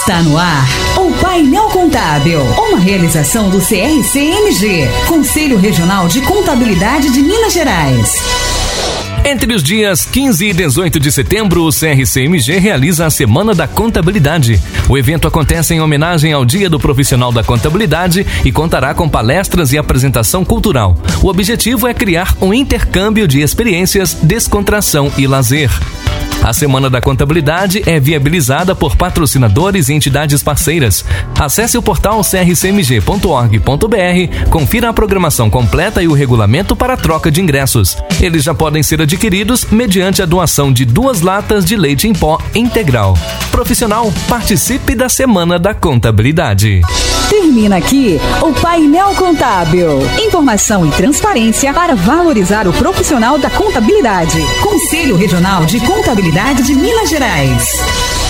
Está no ar o Painel Contábil, uma realização do CRC-MG, Conselho Regional de Contabilidade de Minas Gerais. Entre os dias 15 e 18 de setembro, o CRC-MG realiza a Semana da Contabilidade. O evento acontece em homenagem ao Dia do Profissional da Contabilidade e contará com palestras e apresentação cultural. O objetivo é criar um intercâmbio de experiências, descontração e lazer. A Semana da Contabilidade é viabilizada por patrocinadores e entidades parceiras. Acesse o portal crcmg.org.br, confira a programação completa e o regulamento para a troca de ingressos. Eles já podem ser adquiridos mediante a doação de 2 latas de leite em pó integral. Profissional, participe da Semana da Contabilidade. Termina aqui o Painel Contábil. Informação e transparência para valorizar o profissional da contabilidade. Conselho Regional de Contabilidade de Minas Gerais.